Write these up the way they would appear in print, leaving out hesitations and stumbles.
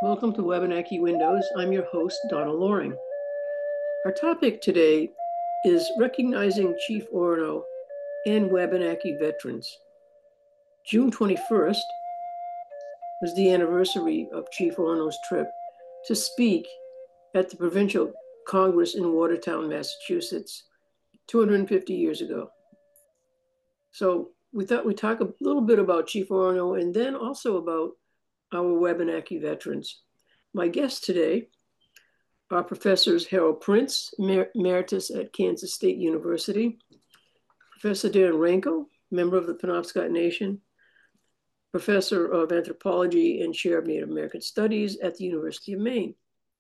Welcome to Wabanaki Windows. I'm your host, Donna Loring. Our topic today is recognizing Chief Orono and Wabanaki veterans. June 21st was the anniversary of Chief Orono's trip to speak at the Provincial Congress in Watertown, Massachusetts, 250 years ago. So we thought we'd talk a little bit about Chief Orono and then also about our Wabanaki veterans. My guests today are Professors Harold Prince, Emeritus at Kansas State University, Professor Darren Ranco, member of the Penobscot Nation, Professor of Anthropology and Chair of Native American Studies at the University of Maine,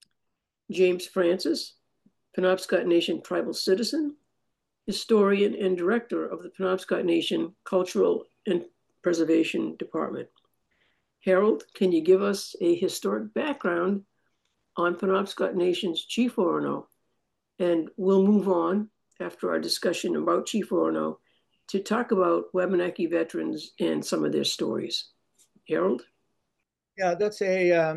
James Francis, Penobscot Nation tribal citizen, historian and director of the Penobscot Nation Cultural and Preservation Department. Harold, can you give us a historic background on Penobscot Nation's Chief Orono? And we'll move on after our discussion about Chief Orono to talk about Wabanaki veterans and some of their stories. Harold? Yeah, that's a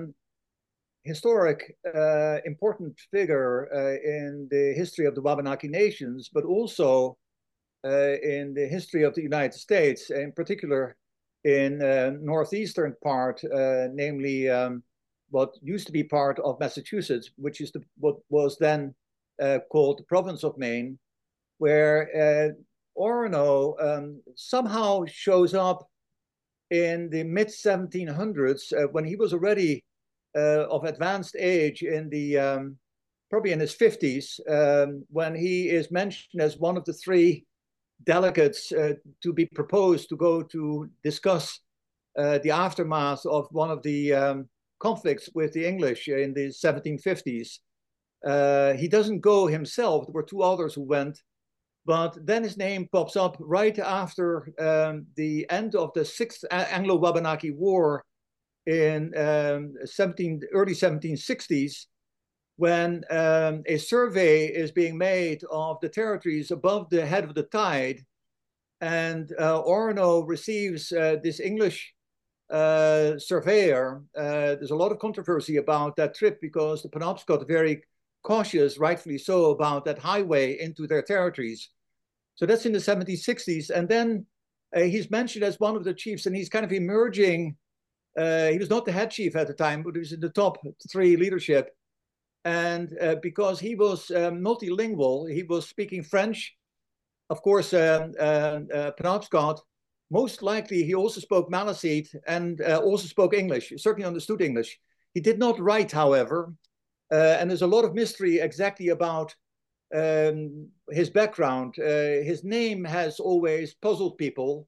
historic, important figure in the history of the Wabanaki nations, but also in the history of the United States, in particular in northeastern part, namely what used to be part of Massachusetts, which is what was then called the province of Maine, where Orono somehow shows up in the mid 1700s when he was already of advanced age in the probably in his 50s, when he is mentioned as one of the three delegates to be proposed to go to discuss the aftermath of one of the conflicts with the English in the 1750s. He doesn't go himself. There were two others who went, but then his name pops up right after the end of the Sixth Anglo-Wabanaki War in early 1760s, when a survey is being made of the territories above the head of the tide, and Orono receives this English surveyor. There's a lot of controversy about that trip because the Penobscot are very cautious, rightfully so, about that highway into their territories. So that's in the 1760s. And then he's mentioned as one of the chiefs, and he's kind of emerging. He was not the head chief at the time, but he was in the top three leadership. And because he was multilingual, he was speaking French, of course, Penobscot. Most likely, he also spoke Maliseet and also spoke English. He certainly understood English. He did not write, however, and there's a lot of mystery exactly about his background. His name has always puzzled people.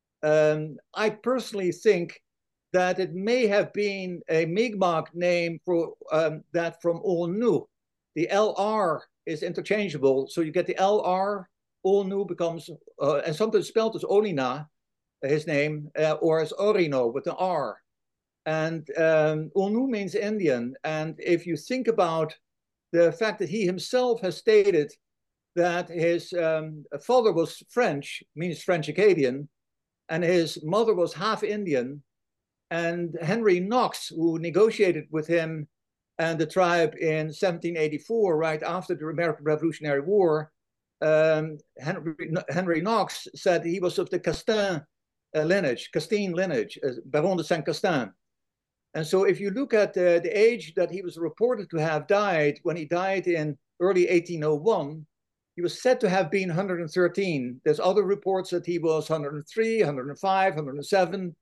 I personally think that it may have been a Mi'kmaq name for that from Olnu. The LR is interchangeable, so you get the LR. Olnu becomes, and sometimes spelled as Olina, his name, or as Orino with the R. And Olnu means Indian. And if you think about the fact that he himself has stated that his father was French, means French Acadian, and his mother was half Indian, and Henry Knox, who negotiated with him and the tribe in 1784, right after the American Revolutionary War, Henry Knox said he was of the Castine lineage, Baron de Saint-Castin. And so if you look at the age that he was reported to have died, when he died in early 1801, he was said to have been 113. There's other reports that he was 103, 105, 107.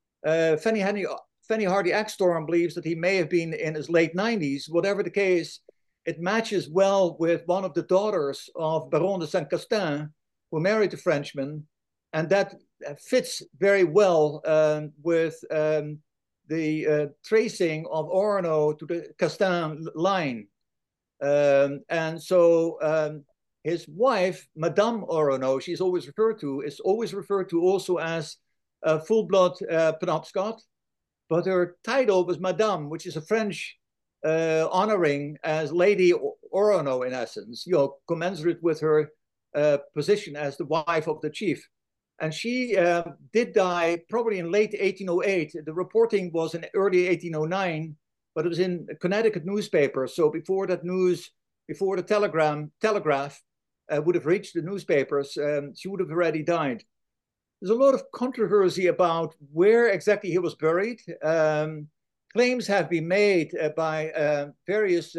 Fanny Hardy Axtorm believes that he may have been in his late 90s. Whatever the case, it matches well with one of the daughters of Baron de Saint-Castin, who married a Frenchman, and that fits very well with the tracing of Orono to the Castin line. And so his wife, Madame Orono, is always referred to also as full-blood Penobscot, but her title was Madame, which is a French honoring as Lady Orono, in essence, commensurate with her position as the wife of the chief. And she did die probably in late 1808. The reporting was in early 1809, but it was in a Connecticut newspaper. So before that news, before the telegraph would have reached the newspapers, she would have already died. There's a lot of controversy about where exactly he was buried. Claims have been made by various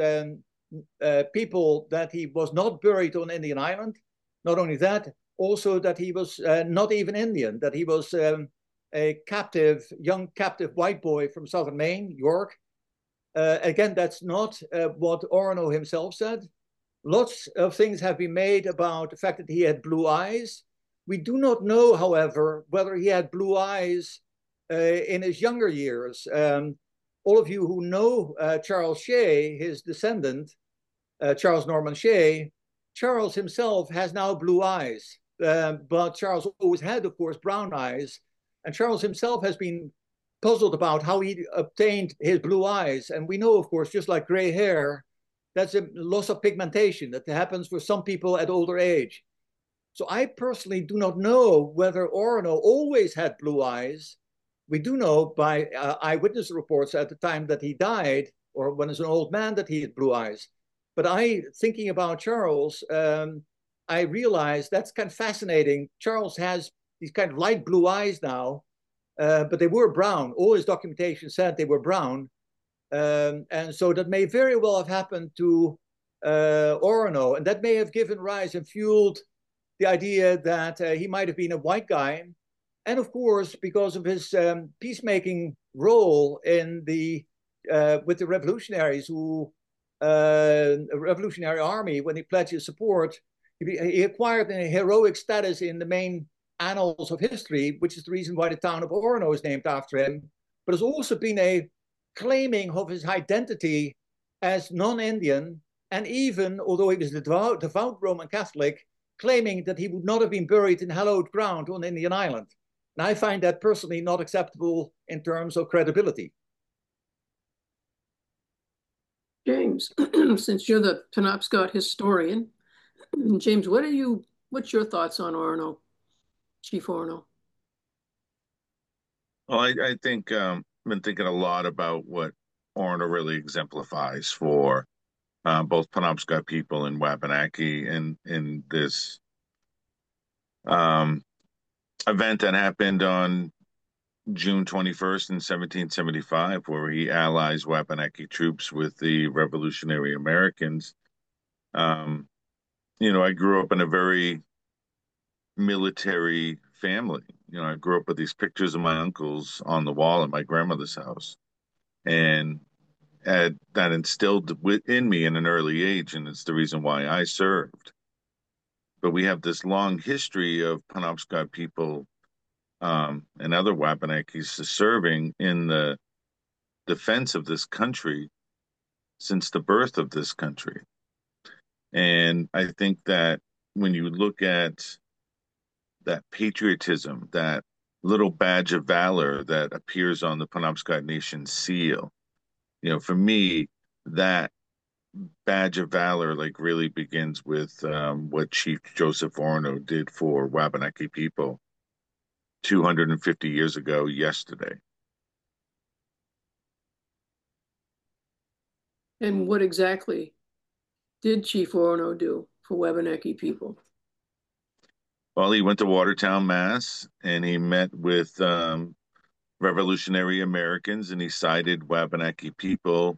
people that he was not buried on Indian Island. Not only that, also that he was not even Indian, that he was a young captive white boy from southern Maine, York. Again, that's not what Orono himself said. Lots of things have been made about the fact that he had blue eyes. We do not know, however, whether he had blue eyes in his younger years. All of you who know Charles Shea, his descendant, Charles Norman Shea, Charles himself has now blue eyes, but Charles always had, of course, brown eyes. And Charles himself has been puzzled about how he obtained his blue eyes. And we know, of course, just like gray hair, that's a loss of pigmentation that happens for some people at older age. So I personally do not know whether Orono always had blue eyes. We do know by eyewitness reports at the time that he died, or when he was an old man, that he had blue eyes. But thinking about Charles, I realized that's kind of fascinating. Charles has these kind of light blue eyes now, but they were brown. All his documentation said they were brown. And so that may very well have happened to Orono, and that may have given rise and fueled the idea that he might have been a white guy. And of course, because of his peacemaking role in with the revolutionaries Revolutionary Army, when he pledged his support, he acquired a heroic status in the main annals of history, which is the reason why the town of Orono is named after him. But has also been a claiming of his identity as non-Indian, and even, although he was a devout Roman Catholic, claiming that he would not have been buried in hallowed ground on Indian Island. And I find that personally not acceptable in terms of credibility. James, since you're the Penobscot historian, James, what's your thoughts on Orono, Chief Orono? Well, I think I've been thinking a lot about what Orono really exemplifies for both Penobscot people and Wabanaki in this um, event that happened on June 21st in 1775, where he allies Wabanaki troops with the Revolutionary Americans. Um, I grew up in a very military family. I grew up with these pictures of my uncles on the wall at my grandmother's house. And that instilled within me in an early age, and it's the reason why I served. But we have this long history of Penobscot people and other Wabanakis serving in the defense of this country since the birth of this country. And I think that when you look at that patriotism, that little badge of valor that appears on the Penobscot Nation seal, for me, that badge of valor like really begins with what Chief Joseph Orono did for Wabanaki people 250 years ago yesterday. And what exactly did Chief Orono do for Wabanaki people? Well, he went to Watertown, Mass, and he met with revolutionary Americans, and he sided Wabanaki people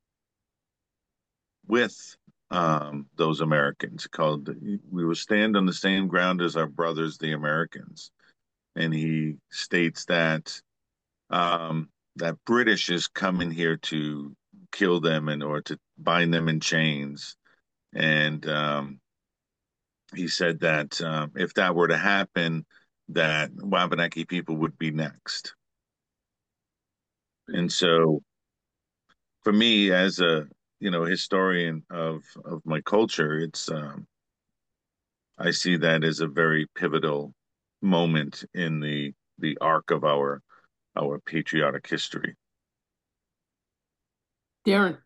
with those Americans. Called We will stand on the same ground as our brothers, the Americans. And he states that that British is coming here to kill them or to bind them in chains. And he said that if that were to happen, that Wabanaki people would be next. And so, for me, as a historian of my culture, it's I see that as a very pivotal moment in the arc of our patriotic history. Darren.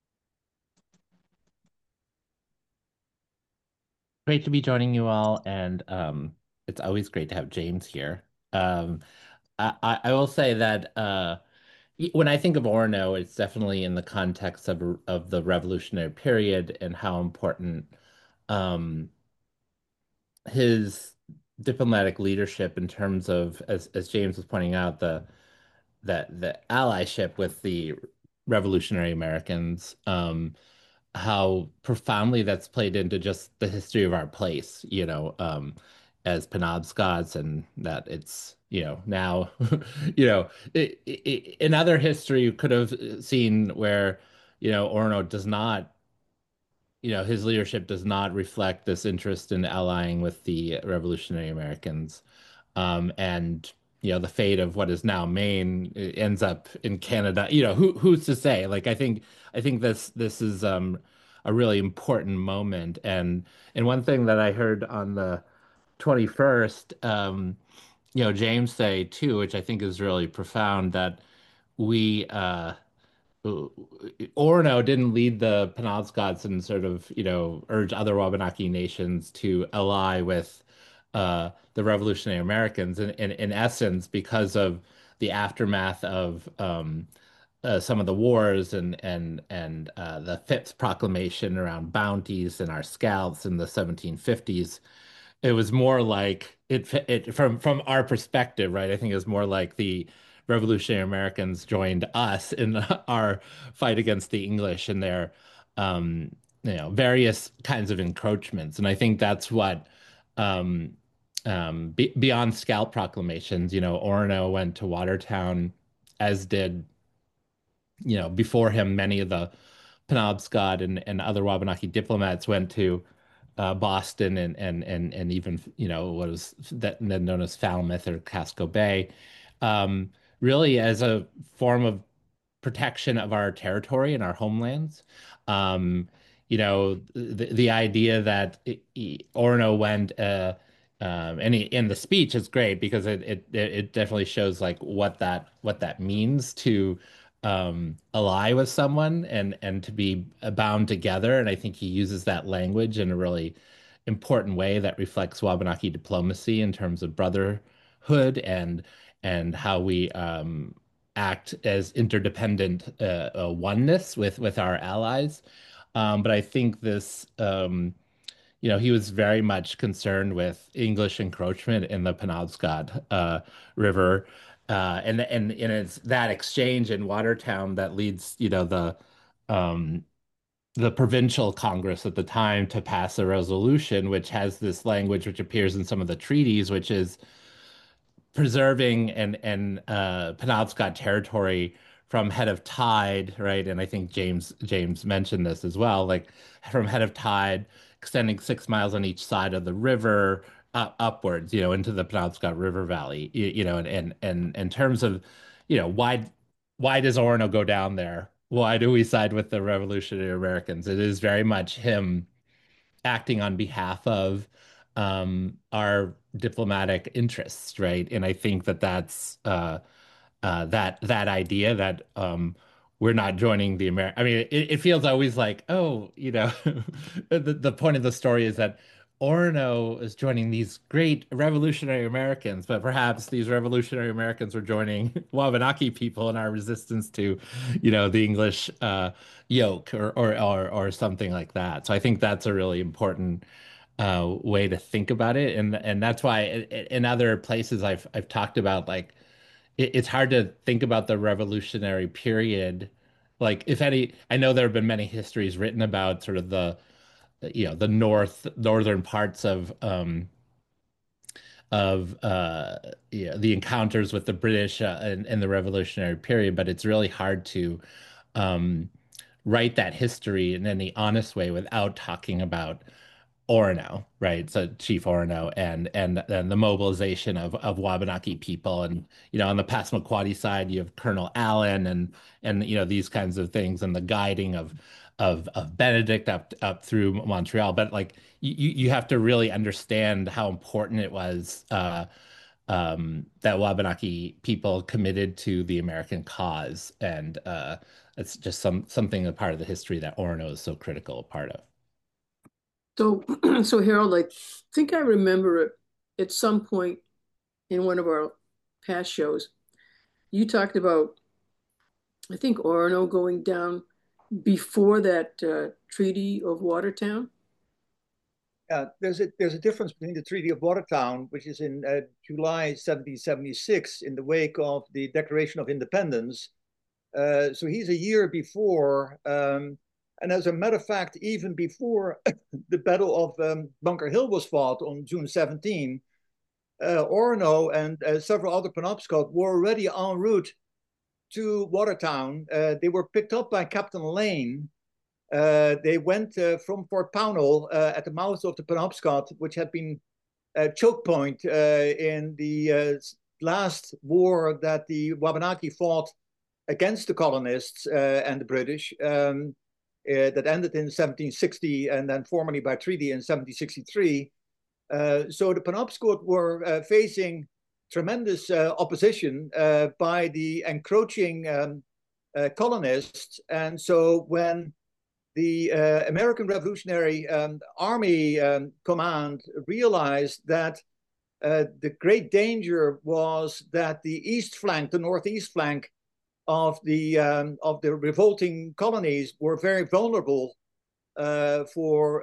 Great to be joining you all, and it's always great to have James here. I will say that When I think of Orono, it's definitely in the context of the revolutionary period and how important um, his diplomatic leadership in terms of, as James was pointing out, the allyship with the revolutionary Americans, how profoundly that's played into just the history of our place, as Penobscots, and that it's, now, in other history, you could have seen where, Orono does not, his leadership does not reflect this interest in allying with the revolutionary Americans. And the fate of what is now Maine ends up in Canada. Who's to say? Like I think this is a really important moment. And one thing that I heard on the 21st, James say too, which I think is really profound, that we Orono didn't lead the Penobscots and sort of, urge other Wabanaki nations to ally with the Revolutionary Americans in essence because of the aftermath of some of the wars and the Phipps Proclamation around bounties and our scalps in the 1750s. It was more like it from our perspective, right? I think it was more like the Revolutionary Americans joined us in our fight against the English and their various kinds of encroachments. And I think that's what um, beyond scalp proclamations, Orono went to Watertown, as did, before him, many of the Penobscot and other Wabanaki diplomats went to Boston and even what was that then known as Falmouth or Casco Bay, um, really as a form of protection of our territory and our homelands. Um, the idea that Orono went and in the speech is great because it definitely shows like what that means to ally with someone and to be bound together. And I think he uses that language in a really important way that reflects Wabanaki diplomacy in terms of brotherhood and how we act as interdependent oneness with our allies. But I think this, he was very much concerned with English encroachment in the Penobscot River. And it's that exchange in Watertown that leads, um, the provincial Congress at the time to pass a resolution which has this language which appears in some of the treaties, which is preserving and Penobscot territory from head of tide, right? And I think James mentioned this as well, like from head of tide, extending 6 miles on each side of the river, upwards, into the Penobscot River Valley, and in terms of, why does Orono go down there? Why do we side with the Revolutionary Americans? It is very much him acting on behalf of our diplomatic interests, right? And I think that that's that idea that we're not joining the American. I mean, it feels always like, oh, the point of the story is that Orono is joining these great revolutionary Americans, but perhaps these revolutionary Americans were joining Wabanaki people in our resistance to, the English yoke or something like that. So I think that's a really important way to think about it, and that's why in other places I've talked about like it's hard to think about the revolutionary period. Like if any, I know there have been many histories written about sort of the northern parts of the encounters with the British in the revolutionary period, but it's really hard to um, write that history in any honest way without talking about Orono, right? So Chief Orono and the mobilization of Wabanaki people, and on the Passamaquoddy side you have Colonel Allen and these kinds of things, and the guiding of Benedict up through Montreal. But like you have to really understand how important it was that Wabanaki people committed to the American cause, and it's just something a part of the history that Orono is so critical a part of. So, so Harold, I think I remember it at some point in one of our past shows. You talked about I think Orono going down before that Treaty of Watertown. There's a difference between the Treaty of Watertown, which is in July 1776, in the wake of the Declaration of Independence. So he's a year before, and as a matter of fact, even before the Battle of Bunker Hill was fought on June 17, Orono and several other Penobscot were already en route to Watertown. They were picked up by Captain Lane. They went from Fort Pownall at the mouth of the Penobscot, which had been a choke point in the last war that the Wabanaki fought against the colonists and the British, that ended in 1760 and then formally by treaty in 1763. So the Penobscot were facing tremendous opposition by the encroaching colonists. And so when the American Revolutionary Army Command realized that the great danger was that the east flank, the northeast flank of the revolting colonies were very vulnerable for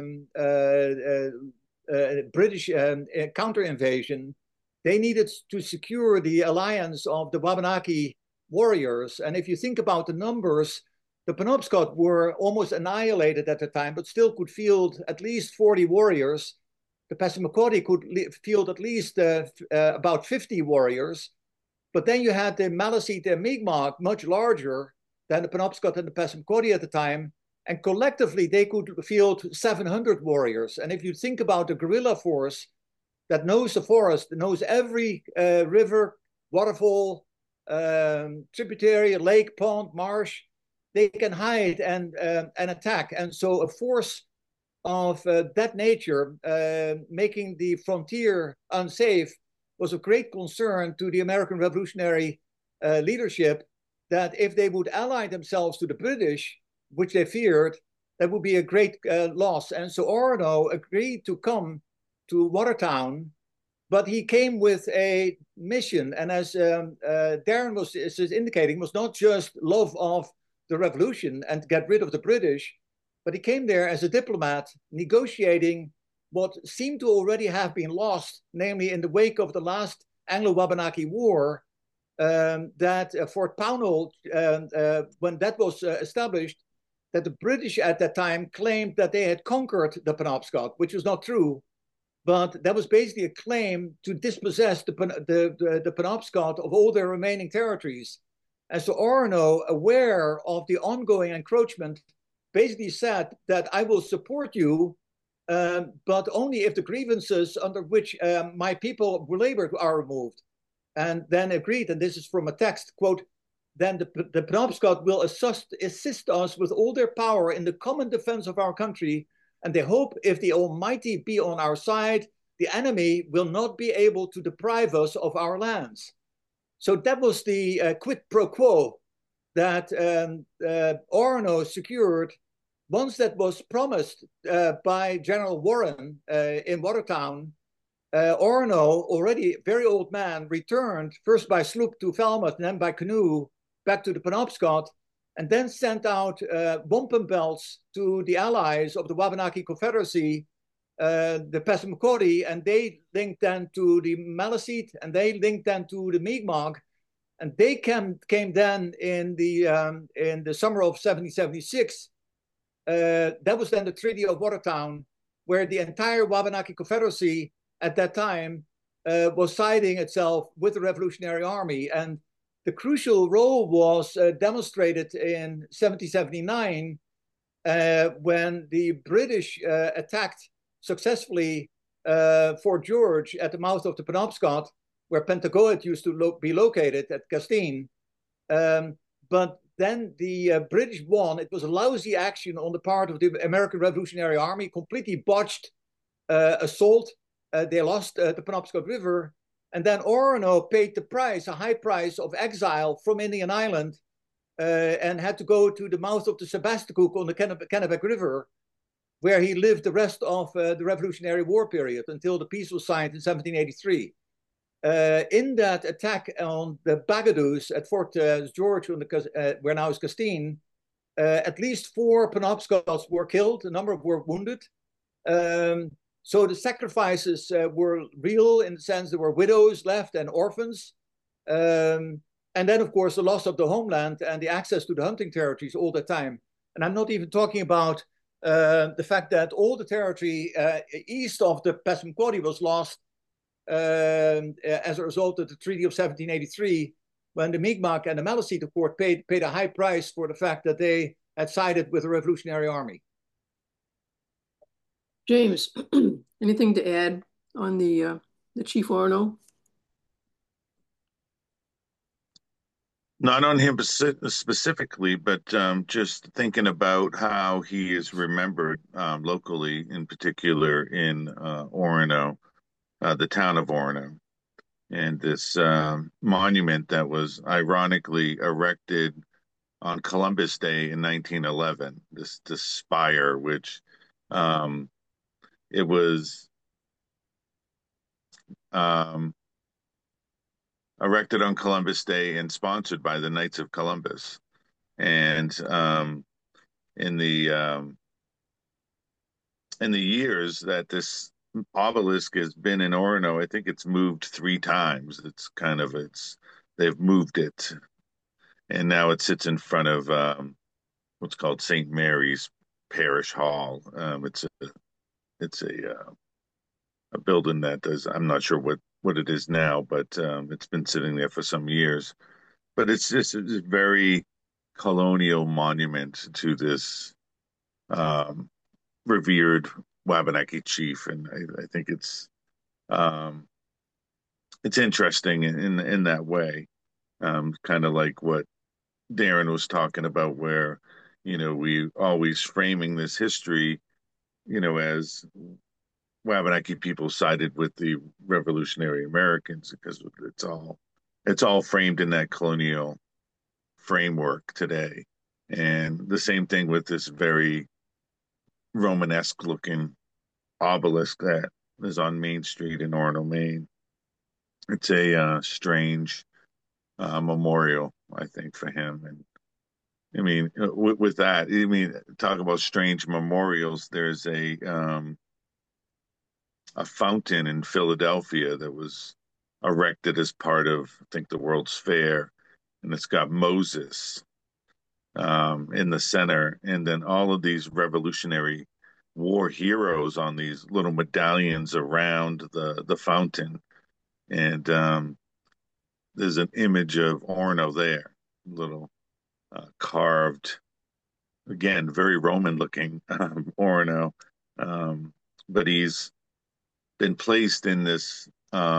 British counter invasion, they needed to secure the alliance of the Wabanaki warriors. And if you think about the numbers, the Penobscot were almost annihilated at the time, but still could field at least 40 warriors. The Passamaquoddy could field at least about 50 warriors. But then you had the Maliseet and Mi'kmaq, much larger than the Penobscot and the Passamaquoddy at the time. And collectively, they could field 700 warriors. And if you think about the guerrilla force that knows the forest, that knows every river, waterfall, tributary, lake, pond, marsh, they can hide and attack. And so a force of that nature, making the frontier unsafe, was of great concern to the American Revolutionary leadership, that if they would ally themselves to the British, which they feared, that would be a great loss. And so Orono agreed to come to Watertown, but he came with a mission. And as Darren was indicating, was not just love of the revolution and get rid of the British, but he came there as a diplomat, negotiating what seemed to already have been lost, namely in the wake of the last Anglo-Wabanaki War, that Fort Pownall, when that was established, that the British at that time claimed that they had conquered the Penobscot, which was not true. But that was basically a claim to dispossess the Penobscot of all their remaining territories. And so Orono, aware of the ongoing encroachment, basically said that I will support you, but only if the grievances under which my people labored are removed. And then agreed, and this is from a text, quote, then the Penobscot will assist us with all their power in the common defense of our country, and they hope if the Almighty be on our side, the enemy will not be able to deprive us of our lands. So that was the quid pro quo that Orono secured. Once that was promised by General Warren in Watertown, Orono, already a very old man, returned first by sloop to Falmouth and then by canoe back to the Penobscot, and then sent out wampum belts to the allies of the Wabanaki Confederacy, the Passamaquoddy, and they linked then to the Maliseet, and they linked then to the Mi'kmaq, and they came then in the summer of 1776. That was then the Treaty of Watertown, where the entire Wabanaki Confederacy at that time was siding itself with the Revolutionary Army. And the crucial role was demonstrated in 1779 when the British attacked successfully Fort George at the mouth of the Penobscot, where Pentagoet used to be located at Castine. But then the British won. It was a lousy action on the part of the American Revolutionary Army, completely botched assault. They lost the Penobscot River. And then Orono paid the price, a high price of exile from Indian Island, and had to go to the mouth of the Sebasticook on the Kennebec River, where he lived the rest of the Revolutionary War period until the peace was signed in 1783. in that attack on the Bagadu's at Fort George, where now is Castine, at least 4 Penobscots were killed, a number were wounded. So the sacrifices were real in the sense there were widows left and orphans. And then, of course, the loss of the homeland and the access to the hunting territories all the time. And I'm not even talking about the fact that all the territory east of the Passamaquoddy was lost as a result of the Treaty of 1783, when the Mi'kmaq and the Maliseet Accord paid a high price for the fact that they had sided with the Revolutionary Army. James, anything to add on the Chief Orono? Not on him specifically, but just thinking about how he is remembered locally, in particular in Orono, the town of Orono, and this monument that was ironically erected on Columbus Day in 1911. This spire, which it was erected on Columbus Day and sponsored by the Knights of Columbus. And in the years that this obelisk has been in Orono, I think it's moved 3 times. They've moved it, and now it sits in front of what's called St. Mary's Parish Hall. It's a building that does, I'm not sure what it is now, but it's been sitting there for some years. But it's just a very colonial monument to this revered Wabanaki chief, and I think it's interesting in that way, kind of like what Darren was talking about, where we always framing this history, as Wabanaki people sided with the Revolutionary Americans, because it's all framed in that colonial framework today. And the same thing with this very Romanesque looking obelisk that is on Main Street in Orono, Maine. It's a strange memorial, I think, for him. And I mean, with that, I mean, talk about strange memorials. There's a fountain in Philadelphia that was erected as part of, I think, the World's Fair, and it's got Moses in the center, and then all of these Revolutionary War heroes on these little medallions around the fountain, and there's an image of Orono there, little carved, again, very Roman looking Orono, but he's been placed in this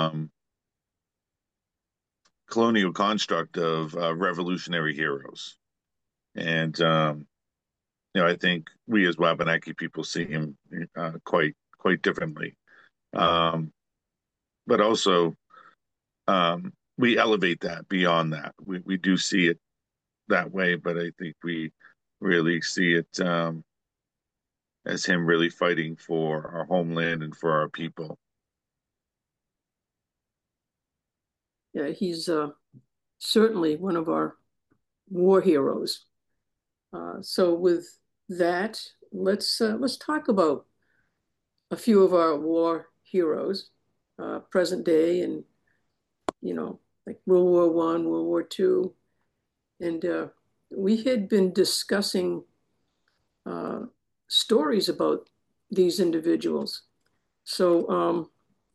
colonial construct of revolutionary heroes. And, I think we as Wabanaki people see him quite differently. But also, we elevate that beyond that. We do see it that way, but I think we really see it as him really fighting for our homeland and for our people. Yeah, he's certainly one of our war heroes. So with that, let's talk about a few of our war heroes, present day, and like World War I, World War II, and we had been discussing stories about these individuals. So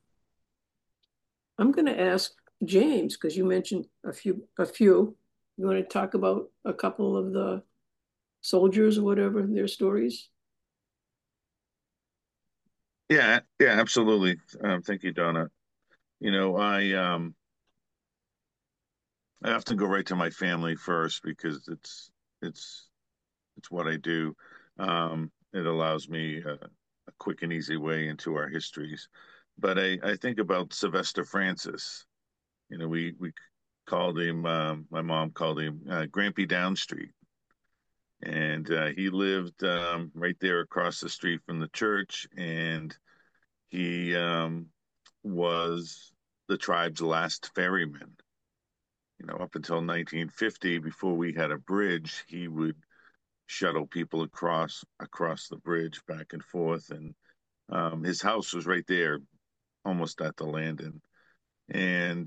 I'm going to ask James, because you mentioned a few. You want to talk about a couple of the soldiers or whatever, their stories? Yeah, absolutely. Thank you, Donna. I often go right to my family first because it's what I do. It allows me a quick and easy way into our histories. But I think about Sylvester Francis. We called him. My mom called him Grampy Downstreet, and he lived right there across the street from the church, and he was the tribe's last ferryman. Up until 1950, before we had a bridge, he would shuttle people across the bridge back and forth, and his house was right there, almost at the landing. And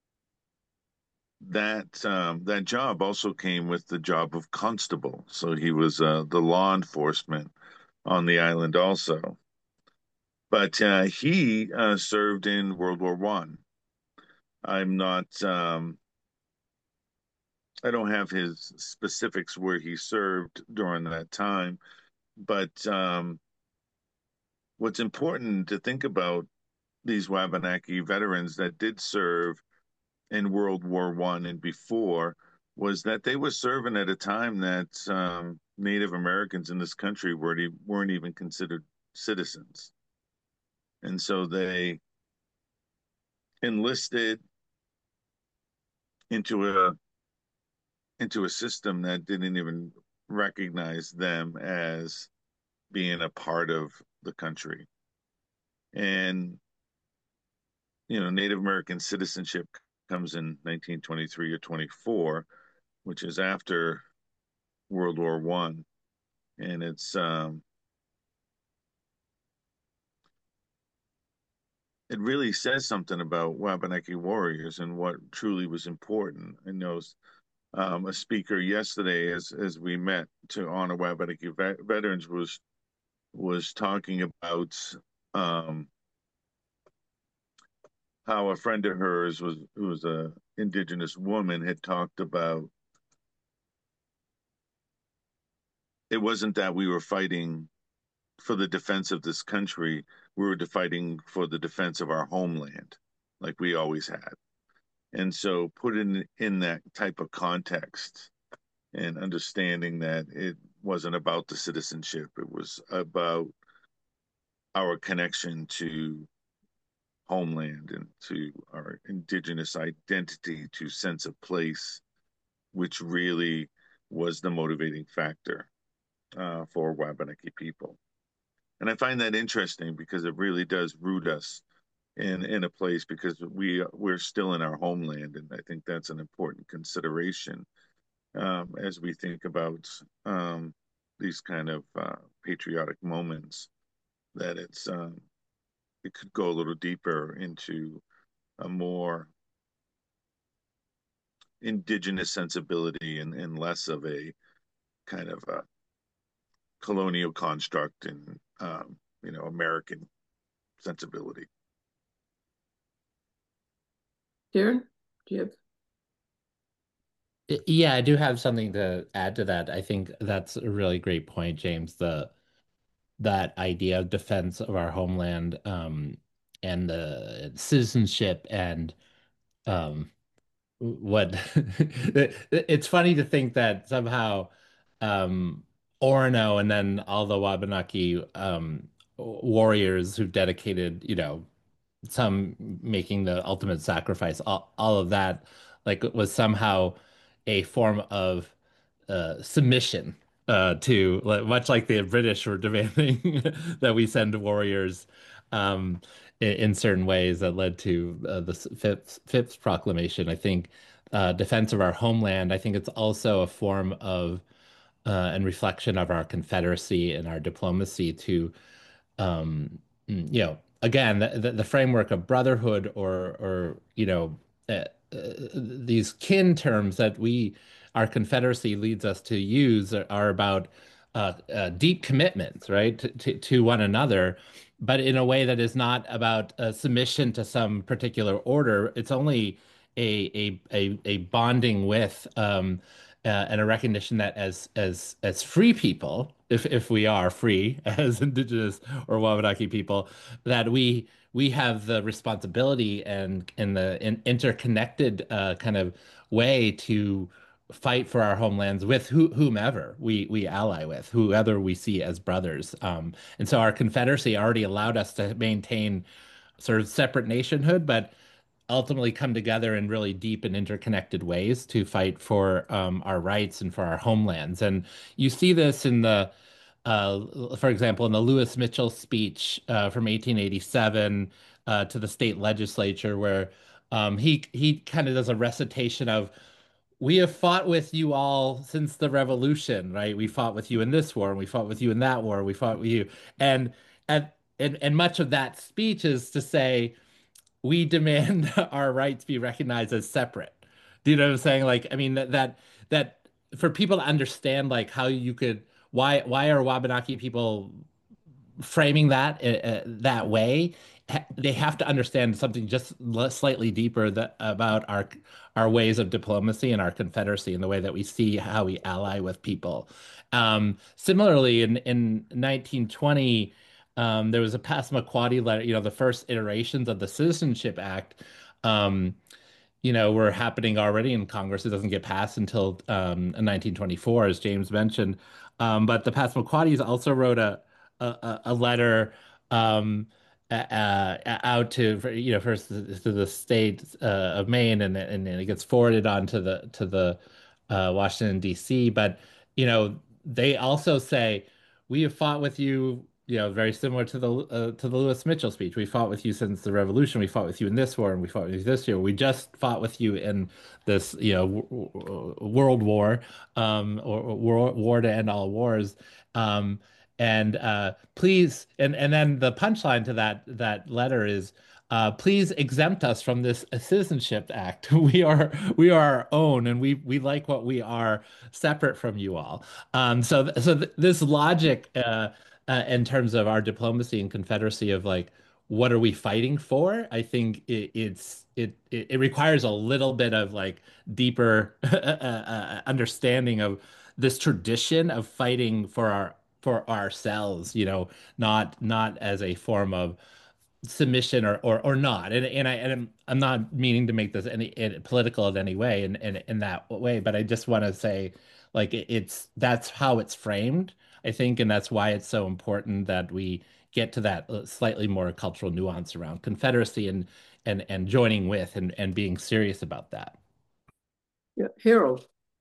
that job also came with the job of constable, so he was the law enforcement on the island also. But he served in World War One. I'm not. I don't have his specifics where he served during that time, but what's important to think about these Wabanaki veterans that did serve in World War One and before was that they were serving at a time that Native Americans in this country weren't even considered citizens, and so they enlisted into a system that didn't even recognize them as being a part of the country. And Native American citizenship comes in 1923 or 24, which is after World War One, and it really says something about Wabanaki warriors and what truly was important. I know a speaker yesterday, as we met to honor Wabanaki veterans, was talking about um, how a friend of hers who was a indigenous woman had talked about it wasn't that we were fighting for the defense of this country, we were fighting for the defense of our homeland, like we always had. And so put in that type of context and understanding that it wasn't about the citizenship, it was about our connection to homeland and to our indigenous identity, to sense of place, which really was the motivating factor for Wabanaki people. And I find that interesting because it really does root us in a place, because we're still in our homeland, and I think that's an important consideration as we think about these kind of patriotic moments. That it could go a little deeper into a more indigenous sensibility and less of a kind of a colonial construct and American sensibility. Darren, do you have? Yeah, I do have something to add to that. I think that's a really great point, James. The that idea of defense of our homeland, and the citizenship and um, what it's funny to think that somehow Orono and then all the Wabanaki warriors who dedicated, some making the ultimate sacrifice, all of that, like was somehow a form of submission to much like the British were demanding that we send warriors in certain ways that led to the Phipps Proclamation. I think defense of our homeland. I think it's also a form of and reflection of our Confederacy and our diplomacy to again, the framework of brotherhood or these kin terms that our Confederacy leads us to use are about deep commitments, right, to one another, but in a way that is not about submission to some particular order. It's only a bonding with and a recognition that as free people, if we are free as Indigenous or Wabanaki people, that we have the responsibility and in the interconnected kind of way to fight for our homelands with whomever we ally with, whoever we see as brothers. And so our Confederacy already allowed us to maintain sort of separate nationhood, but ultimately come together in really deep and interconnected ways to fight for our rights and for our homelands. And you see this in the For example, in the Lewis Mitchell speech from 1887 to the state legislature, where he kind of does a recitation of, we have fought with you all since the revolution, right? We fought with you in this war, and we fought with you in that war, we fought with you. And and much of that speech is to say, we demand our rights be recognized as separate. Do you know what I'm saying? Like, I mean that for people to understand like how you could why are Wabanaki people framing that that way, they have to understand something just slightly deeper about our ways of diplomacy and our confederacy and the way that we see how we ally with people. Similarly, in 1920, there was a Passamaquoddy letter, the first iterations of the Citizenship Act. Um, were happening already in Congress. It doesn't get passed until 1924, as James mentioned. But the Passamaquoddies also wrote a letter out to first to the state of Maine, and it gets forwarded on to the Washington D.C. But they also say, we have fought with you. Very similar to the Lewis Mitchell speech. We fought with you since the Revolution. We fought with you in this war, and we fought with you this year. We just fought with you in this, World War, or war to end all wars. And please, and then the punchline to that letter is, please exempt us from this Citizenship Act. We are our own, and we like what we are, separate from you all. So this logic. In terms of our diplomacy and confederacy of like, what are we fighting for? I think it requires a little bit of like deeper understanding of this tradition of fighting for ourselves, not as a form of submission or not. I'm not meaning to make this any political in any way in that way, but I just want to say like that's how it's framed, I think, and that's why it's so important that we get to that slightly more cultural nuance around confederacy and joining with and being serious about that. Yeah, Harold.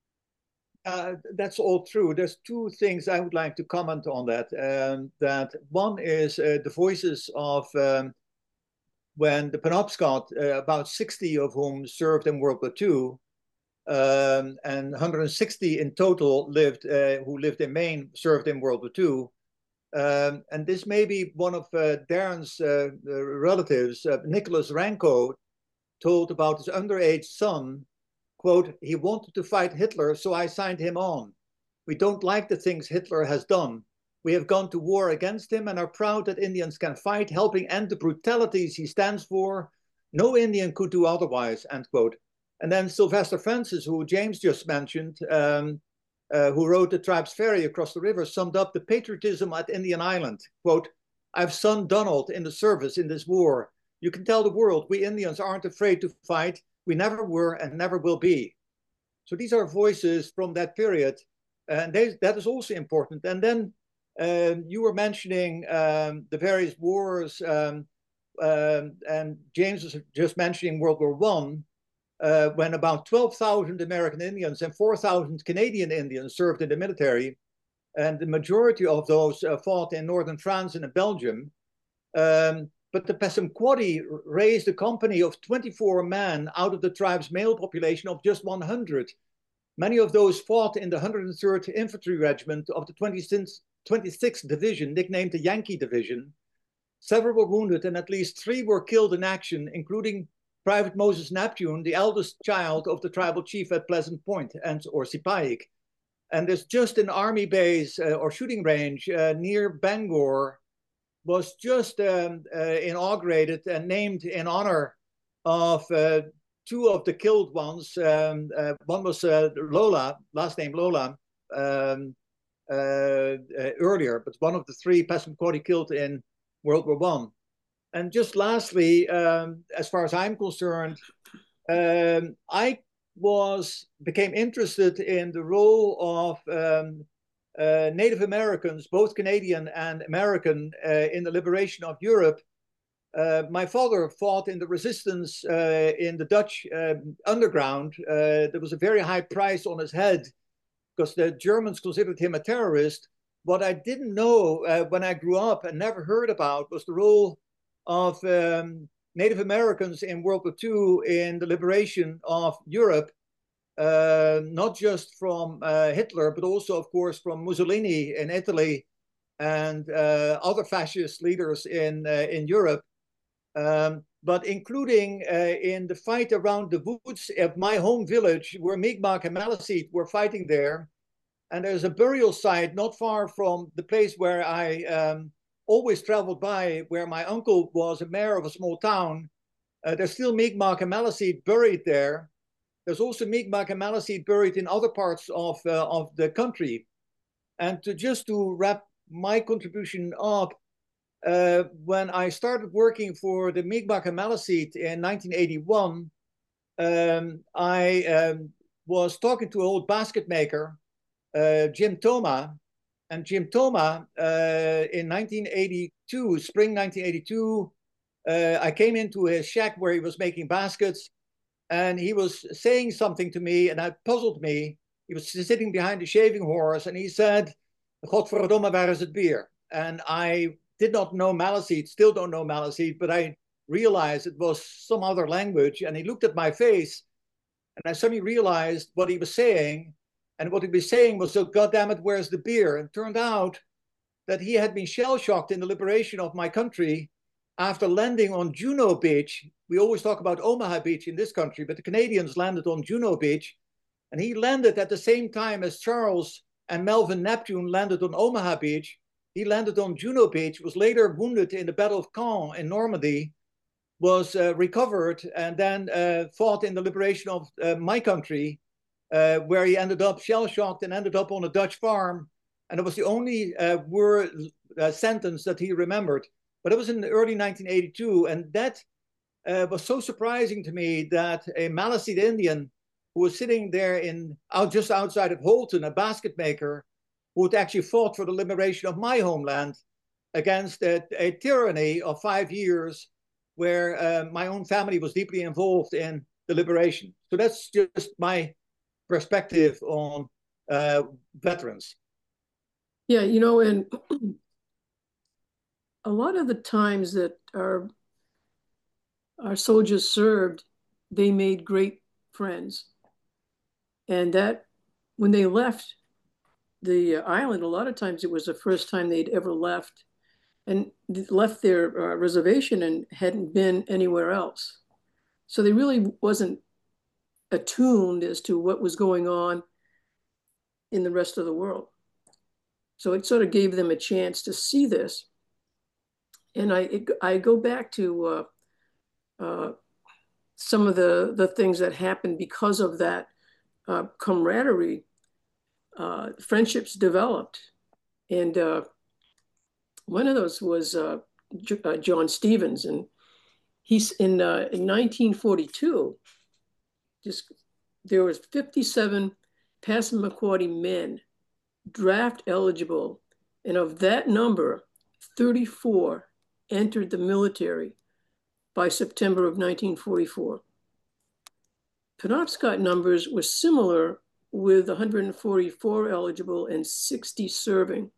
That's all true. There's two things I would like to comment on that. That one is the voices of when the Penobscot, about 60 of whom served in World War II, and 160 in total who lived in Maine, served in World War II. And this may be one of Darren's relatives, Nicholas Ranko, told about his underage son, quote, he wanted to fight Hitler, so I signed him on. We don't like the things Hitler has done. We have gone to war against him and are proud that Indians can fight, helping end the brutalities he stands for. No Indian could do otherwise, end quote. And then Sylvester Francis, who James just mentioned, who wrote The Tribe's Ferry Across the River, summed up the patriotism at Indian Island. Quote, I've son Donald in the service in this war. You can tell the world we Indians aren't afraid to fight. We never were and never will be. So these are voices from that period. And that is also important. And then you were mentioning the various wars, and James was just mentioning World War I, when about 12,000 American Indians and 4,000 Canadian Indians served in the military. And the majority of those fought in northern France and in Belgium. But the Passamaquoddy raised a company of 24 men out of the tribe's male population of just 100. Many of those fought in the 103rd Infantry Regiment of the 26th Division, nicknamed the Yankee Division. Several were wounded and at least 3 were killed in action, including Private Moses Neptune, the eldest child of the tribal chief at Pleasant Point, or Sipaik. And there's just an army base or shooting range near Bangor, was just inaugurated and named in honor of 2 of the killed ones. One was Lola, last name Lola, earlier, but one of the 3 Passamaquoddy killed in World War I. And just lastly, as far as I'm concerned, I became interested in the role of Native Americans, both Canadian and American, in the liberation of Europe. My father fought in the resistance in the Dutch underground. There was a very high price on his head because the Germans considered him a terrorist. what I didn't know when I grew up and never heard about was the role of Native Americans in World War II in the liberation of Europe, not just from Hitler, but also, of course, from Mussolini in Italy and other fascist leaders in Europe. But including in the fight around the woods of my home village, where Mi'kmaq and Maliseet were fighting there. And there's a burial site not far from the place where I always traveled by, where my uncle was a mayor of a small town. There's still Mi'kmaq and Maliseet buried there. There's also Mi'kmaq and Maliseet buried in other parts of the country. And to wrap my contribution up, when I started working for the Mi'kmaq and Maliseet in 1981, I was talking to an old basket maker, Jim Thoma. And Jim Thoma, in 1982, spring 1982, I came into his shack where he was making baskets, and he was saying something to me, and that puzzled me. He was sitting behind a shaving horse, and he said, "Godverdomme, waar is het bier?" And I did not know Maliseet, still don't know Maliseet, but I realized it was some other language. And he looked at my face, and I suddenly realized what he was saying. And what he was saying was, "So, goddamn it, where's the beer?" And it turned out that he had been shell-shocked in the liberation of my country after landing on Juno Beach. We always talk about Omaha Beach in this country, but the Canadians landed on Juno Beach. And he landed at the same time as Charles and Melvin Neptune landed on Omaha Beach. He landed on Juno Beach, was later wounded in the Battle of Caen in Normandy, was recovered, and then fought in the liberation of my country, where he ended up shell-shocked and ended up on a Dutch farm. And it was the only sentence that he remembered. But it was in the early 1982, and that was so surprising to me that a Maliseet Indian who was sitting there just outside of Holton, a basket maker, who had actually fought for the liberation of my homeland against a tyranny of 5 years where my own family was deeply involved in the liberation. So that's just my perspective on veterans. Yeah, and a lot of the times that our soldiers served, they made great friends. And that when they left the island, a lot of times it was the first time they'd ever left their reservation and hadn't been anywhere else. So they really wasn't attuned as to what was going on in the rest of the world. So it sort of gave them a chance to see this. And I go back to some of the things that happened because of that camaraderie. Friendships developed. And one of those was John Stevens. And he's in 1942, there was 57 Passamaquoddy men draft eligible. And of that number, 34 entered the military by September of 1944. Penobscot numbers were similar, with 144 eligible and 60 serving.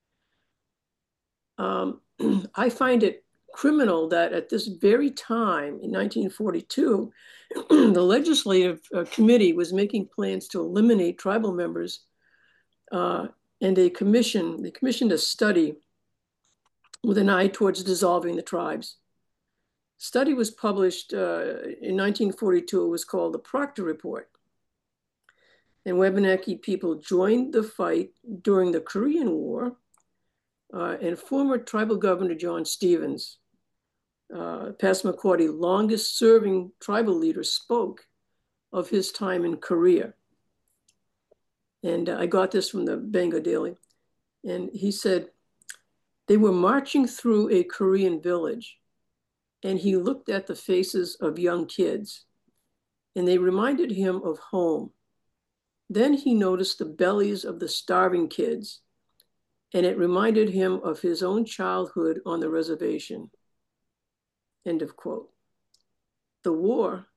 I find it criminal that at this very time in 1942, the legislative committee was making plans to eliminate tribal members, and they commissioned a study with an eye towards dissolving the tribes. Study was published in 1942. It was called the Proctor Report. And Wabanaki people joined the fight during the Korean War, and former tribal governor John Stevens, Passamaquoddy longest serving tribal leader, spoke of his time in Korea. And I got this from the Bangor Daily. And he said, they were marching through a Korean village, and he looked at the faces of young kids, and they reminded him of home. Then he noticed the bellies of the starving kids, and it reminded him of his own childhood on the reservation. End of quote. The war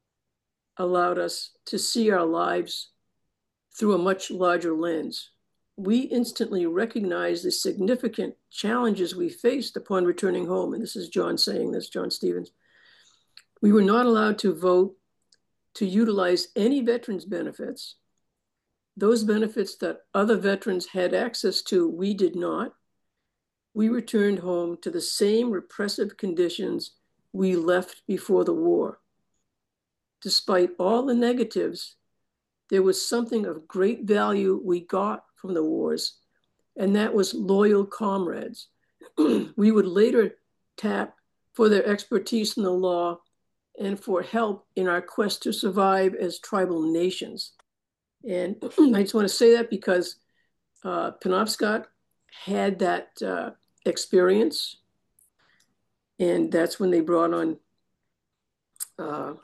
allowed us to see our lives through a much larger lens. we instantly recognized the significant challenges we faced upon returning home. And this is John saying this, John Stevens. We were not allowed to vote to utilize any veterans benefits. Those benefits that other veterans had access to, we did not. We returned home to the same repressive conditions we left before the war. Despite all the negatives, there was something of great value we got from the wars, and that was loyal comrades. We would later tap for their expertise in the law and for help in our quest to survive as tribal nations. And I just want to say that because Penobscot had that experience, and that's when they brought on, I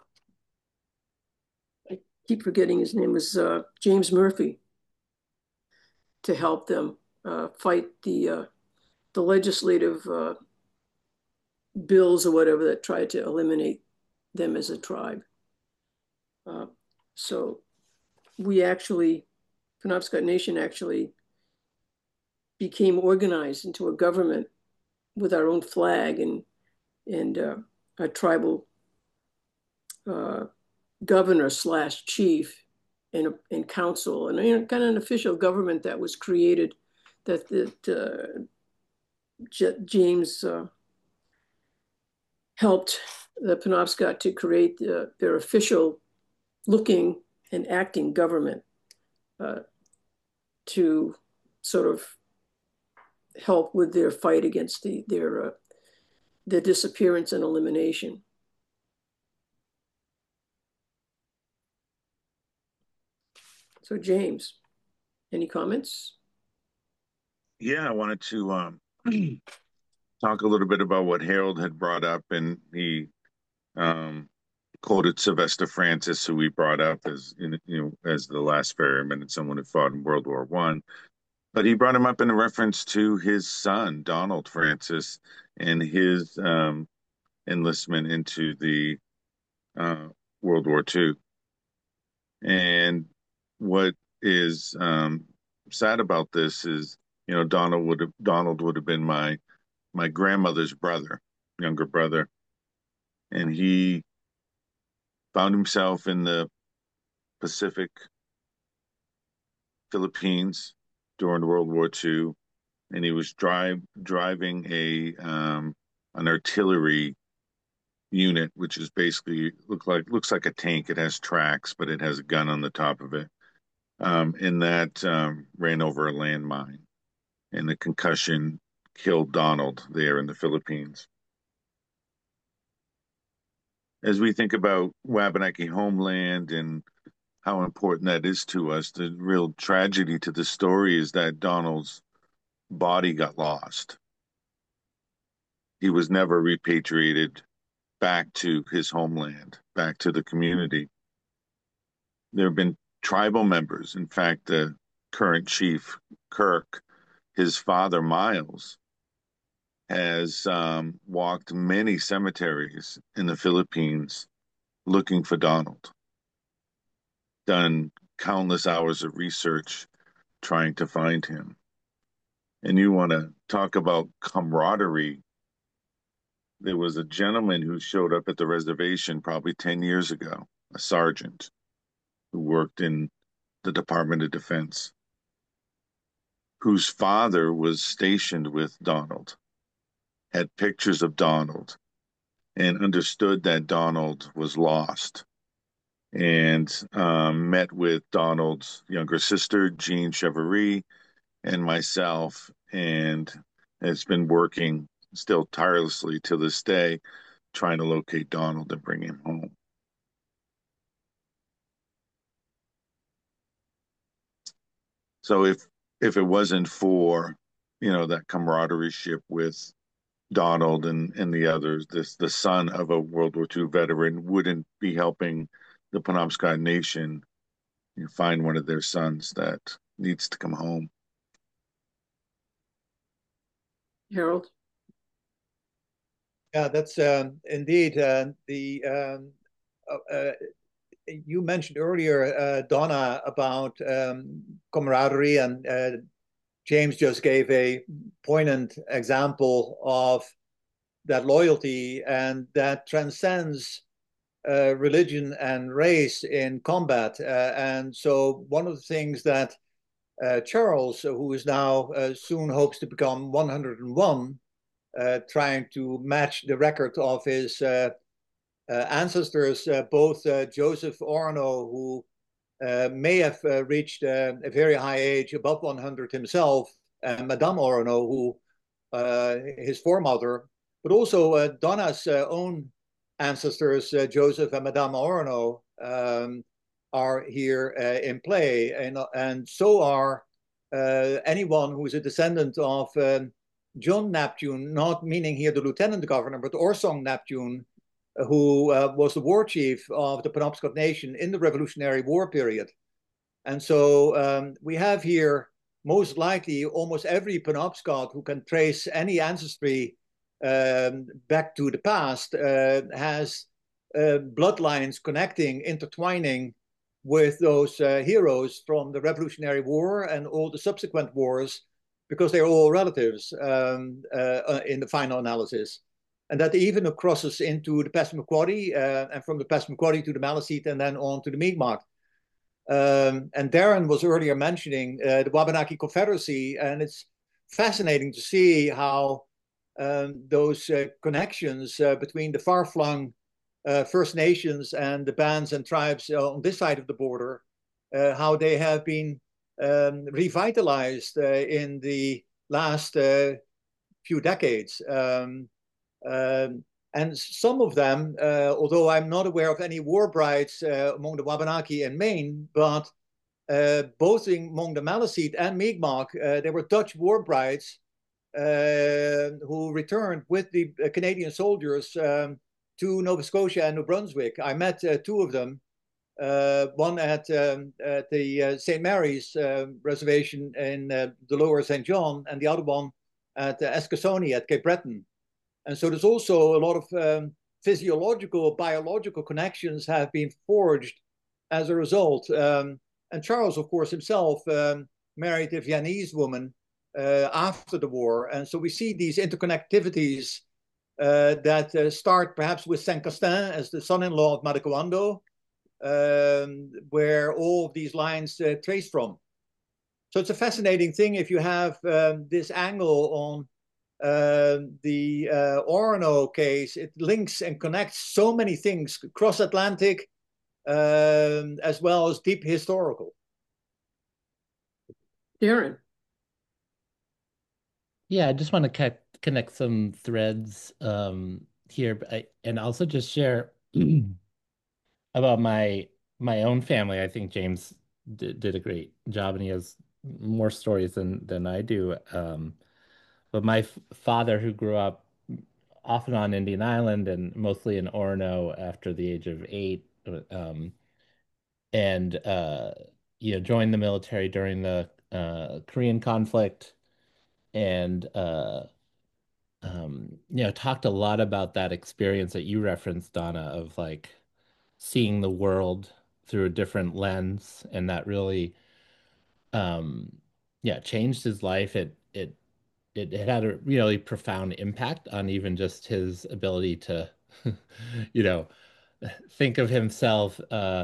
keep forgetting his name, was James Murphy, to help them fight the legislative bills or whatever that tried to eliminate them as a tribe. So we actually, Penobscot Nation actually became organized into a government with our own flag and a tribal governor / chief and council, and kind of an official government that was created that James helped the Penobscot to create their official looking and acting government to sort of help with their fight against their disappearance and elimination. So James, any comments? Yeah, I wanted to talk a little bit about what Harold had brought up, and he quoted Sylvester Francis, who we brought up as as the last ferryman and someone who fought in World War I. But he brought him up in reference to his son, Donald Francis, and his enlistment into the World War II. And what is sad about this is, Donald would have been my grandmother's brother, younger brother, and he found himself in the Pacific Philippines during World War II, and he was driving an artillery unit, which is basically looks like a tank. It has tracks, but it has a gun on the top of it. And that ran over a landmine, and the concussion killed Donald there in the Philippines. As we think about Wabanaki homeland and how important that is to us, the real tragedy to the story is that Donald's body got lost. He was never repatriated back to his homeland, back to the community. There have been tribal members. In fact, the current chief, Kirk, his father, Miles, has walked many cemeteries in the Philippines looking for Donald, done countless hours of research trying to find him. And you want to talk about camaraderie. There was a gentleman who showed up at the reservation probably 10 years ago, a sergeant who worked in the Department of Defense, whose father was stationed with Donald, had pictures of Donald, and understood that Donald was lost, and met with Donald's younger sister, Jean Chevrolet, and myself, and has been working still tirelessly to this day, trying to locate Donald and bring him home. So if it wasn't for, that camaraderie ship with Donald and the others, the son of a World War II veteran wouldn't be helping the Penobscot Nation find one of their sons that needs to come home. Harold? Yeah, that's indeed you mentioned earlier, Donna, about camaraderie and James just gave a poignant example of that loyalty, and that transcends religion and race in combat. And so one of the things that Charles, who is now soon hopes to become 101, trying to match the record of his ancestors, both Joseph Orono, who may have reached a very high age, above 100 himself, and Madame Orono, who his foremother, but also Donna's own ancestors, Joseph and Madame Orono, are here in play, and so are anyone who is a descendant of John Neptune, not meaning here the lieutenant governor, but Orsong Neptune, who was the war chief of the Penobscot Nation in the Revolutionary War period. And so we have here most likely almost every Penobscot who can trace any ancestry back to the past has bloodlines connecting, intertwining with those heroes from the Revolutionary War and all the subsequent wars, because they're all relatives in the final analysis. And that even crosses into the Passamaquoddy, and from the Passamaquoddy to the Maliseet, and then on to the Mi'kmaq. And Darren was earlier mentioning the Wabanaki Confederacy, and it's fascinating to see how those connections between the far-flung First Nations and the bands and tribes on this side of the border, how they have been revitalized in the last few decades. And some of them, although I'm not aware of any war brides among the Wabanaki in Maine, but both among the Maliseet and Mi'kmaq, there were Dutch war brides who returned with the Canadian soldiers to Nova Scotia and New Brunswick. I met two of them, one at the St. Mary's reservation in the lower St. John, and the other one at Eskasoni at Cape Breton. And so there's also a lot of physiological, biological connections have been forged as a result. And Charles, of course, himself married a Viennese woman after the war. And so we see these interconnectivities that start perhaps with Saint Castin as the son-in-law of Madakwando, where all of these lines trace from. So it's a fascinating thing if you have this angle on the Orono case. It links and connects so many things, cross-Atlantic, as well as deep historical. Darren. Yeah, I just want to connect some threads here, and also just share about my own family. I think James did a great job, and he has more stories than I do. But my father, who grew up off and on Indian Island and mostly in Orono after the age of 8, and joined the military during the Korean conflict, and talked a lot about that experience that you referenced, Donna, of like seeing the world through a different lens, and that really changed his life. It had a really profound impact on even just his ability to you know think of himself.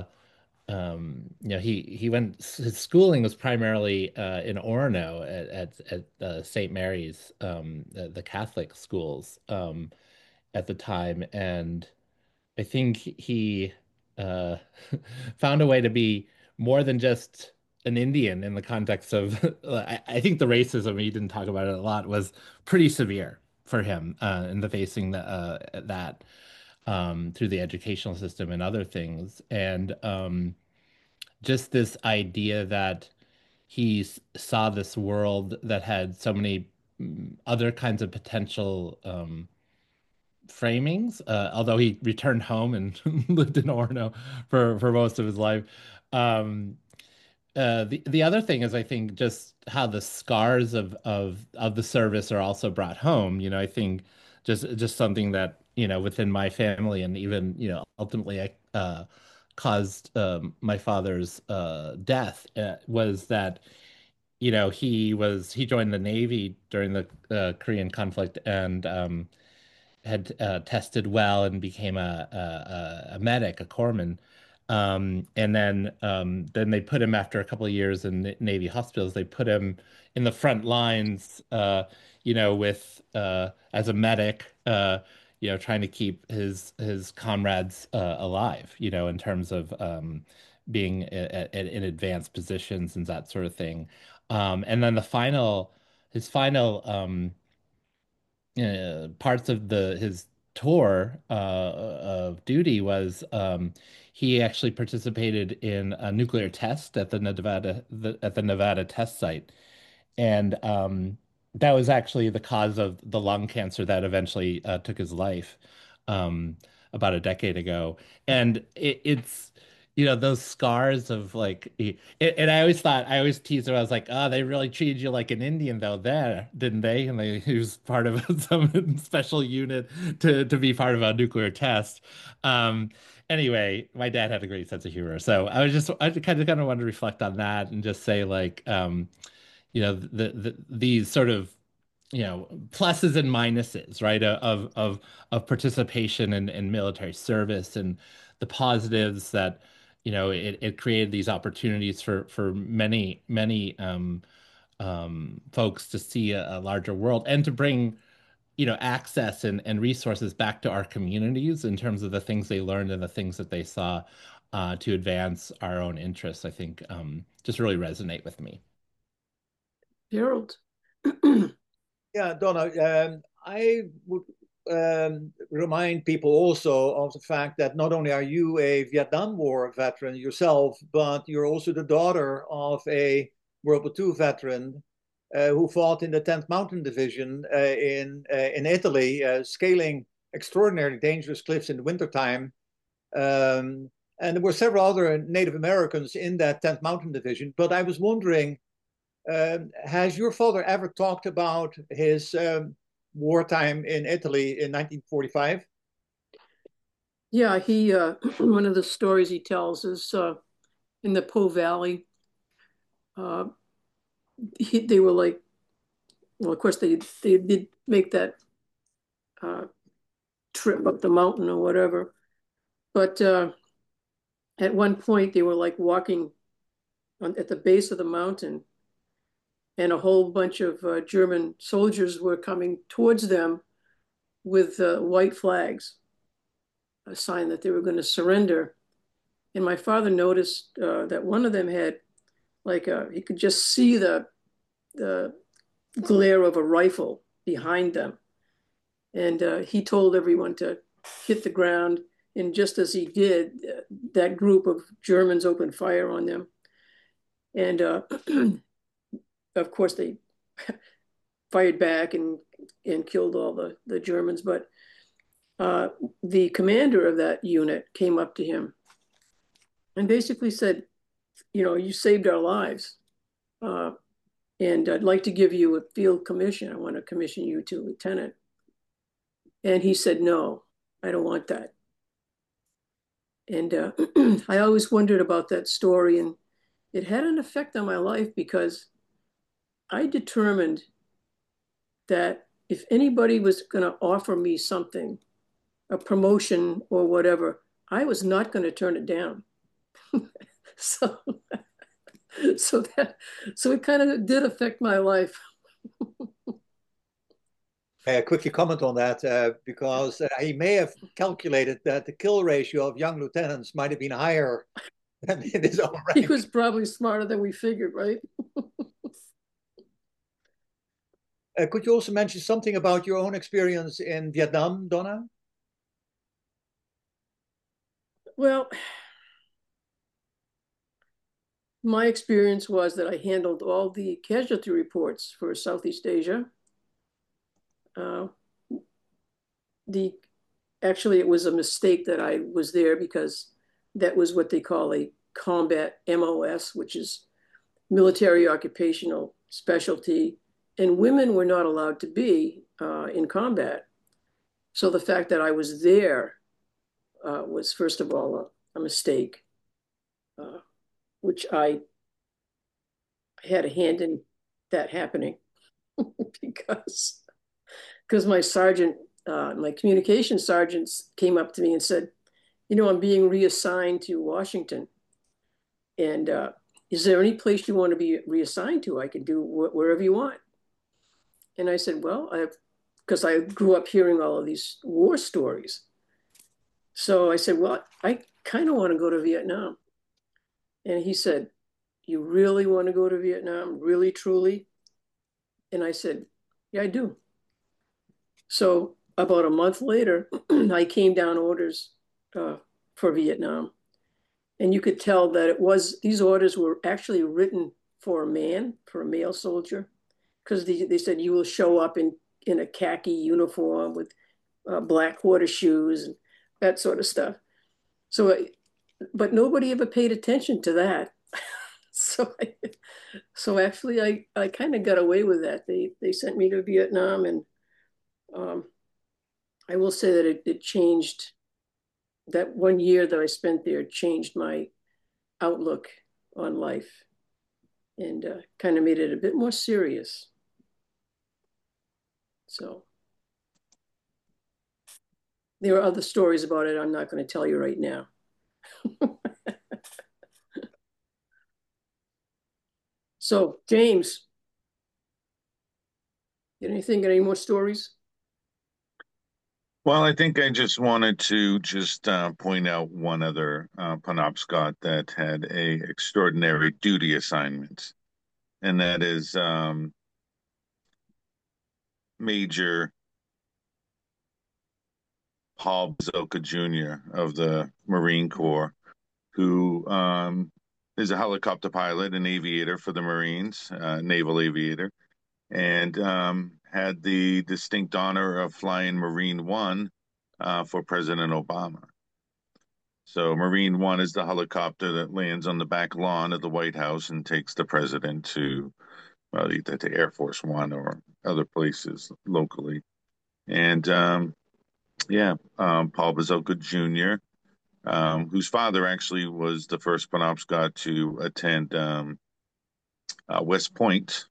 He went, his schooling was primarily in Orono at St. Mary's, the Catholic schools at the time, and I think he uh, found a way to be more than just an Indian in the context of, I think the racism, he didn't talk about it a lot, was pretty severe for him in the facing that through the educational system and other things. And just this idea that saw this world that had so many other kinds of potential framings, although he returned home and lived in Orono for most of his life. Um, the other thing is, I think, just how the scars of the service are also brought home. I think just something that within my family, and even ultimately I caused my father's death, was that he joined the Navy during the Korean conflict and had tested well and became a medic, a corpsman. And then they put him after a couple of years in Navy hospitals. They put him in the front lines, with as a medic, trying to keep his comrades alive, in terms of being in advanced positions and that sort of thing. And then his final parts of his tour of duty was he actually participated in a nuclear test at the Nevada test site, and that was actually the cause of the lung cancer that eventually took his life about a decade ago. And it's those scars of like and I always teased him. I was like, oh, they really treated you like an Indian though there, didn't they? And he was part of some special unit to be part of a nuclear test. um anyway, my dad had a great sense of humor, so I kind of wanted to reflect on that and just say like these sort of pluses and minuses, right, of participation in military service, and the positives that it created these opportunities for many folks to see a larger world and to bring access and resources back to our communities in terms of the things they learned and the things that they saw to advance our own interests. I think just really resonate with me. Gerald. Yeah, Donna, I would remind people also of the fact that not only are you a Vietnam War veteran yourself, but you're also the daughter of a World War II veteran who fought in the 10th Mountain Division in Italy, scaling extraordinarily dangerous cliffs in the wintertime. And there were several other Native Americans in that 10th Mountain Division. But I was wondering, has your father ever talked about his wartime in Italy in 1945? Yeah, he one of the stories he tells is in the Po Valley. Uh, they were like, well, of course they did make that uh, trip up the mountain or whatever, but at one point they were like walking at the base of the mountain, and a whole bunch of German soldiers were coming towards them with white flags, a sign that they were going to surrender. And my father noticed that one of them had he could just see the glare of a rifle behind them. And he told everyone to hit the ground. And just as he did, that group of Germans opened fire on them. And of course, they fired back and killed all the Germans. But the commander of that unit came up to him and basically said, you saved our lives. And I'd like to give you a field commission. I want to commission you to lieutenant. And he said, no, I don't want that. And I always wondered about that story, and it had an effect on my life because I determined that if anybody was going to offer me something, a promotion or whatever, I was not going to turn it down. so, so it kind of did affect my life. Quickly comment on that because he may have calculated that the kill ratio of young lieutenants might have been higher than in his own rank. He was probably smarter than we figured, right? Could you also mention something about your own experience in Vietnam, Donna? Well, my experience was that I handled all the casualty reports for Southeast Asia. Actually, it was a mistake that I was there because that was what they call a combat MOS, which is military occupational specialty, and women were not allowed to be in combat. So the fact that I was there was, first of all, a mistake, which I had a hand in that happening because my sergeant, my communication sergeants came up to me and said, I'm being reassigned to Washington. And is there any place you want to be reassigned to? I can do wherever you want. And I said, well, because I grew up hearing all of these war stories. So I said, well, I kind of want to go to Vietnam. And he said, you really want to go to Vietnam? Really, truly? And I said, yeah, I do. So about a month later, I came down orders for Vietnam. And you could tell that these orders were actually written for a man, for a male soldier, because they said you will show up in a khaki uniform with black horseshoes and that sort of stuff. So, but nobody ever paid attention to that. So actually, I kind of got away with that. They sent me to Vietnam, and I will say that it changed. That 1 year that I spent there changed my outlook on life, and kind of made it a bit more serious. So there are other stories about it I'm not going to tell you right now. So, James, any more stories? Well, I think I just wanted to point out one other Penobscot that had a extraordinary duty assignment, and that is Major Paul Bazoka Jr. of the Marine Corps, who is a helicopter pilot, an aviator for the Marines, naval aviator, and had the distinct honor of flying Marine One for President Obama. So Marine One is the helicopter that lands on the back lawn of the White House and takes the president to, well, either to Air Force One or other places locally. And Paul Bazoka Jr., whose father actually was the first Penobscot to attend West Point.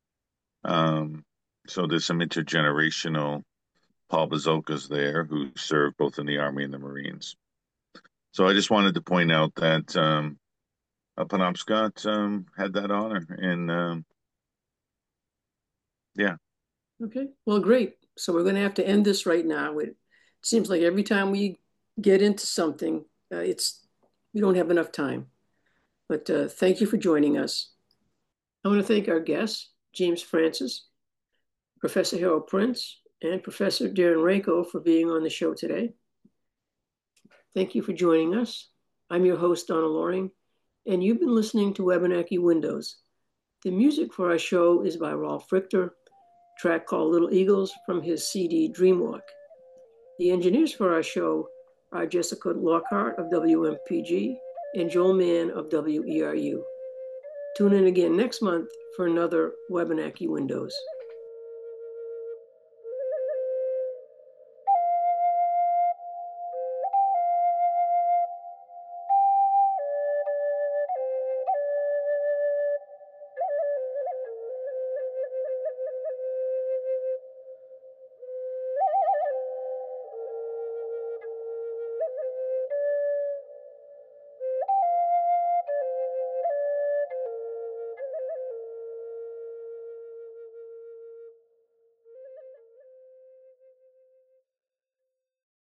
So there's some intergenerational Paul Bazokas there who served both in the Army and the Marines. So I just wanted to point out that a Penobscot had that honor, and yeah. Okay, well, great. So we're going to have to end this right now. It seems like every time we get into something, we don't have enough time. But thank you for joining us. I want to thank our guests, James Francis, Professor Harold Prince, and Professor Darren Ranco for being on the show today. Thank you for joining us. I'm your host, Donna Loring, and you've been listening to Wabanaki Windows. The music for our show is by Rolf Richter, a track called Little Eagles from his CD Dreamwalk. The engineers for our show are Jessica Lockhart of WMPG and Joel Mann of WERU. Tune in again next month for another Wabanaki Windows.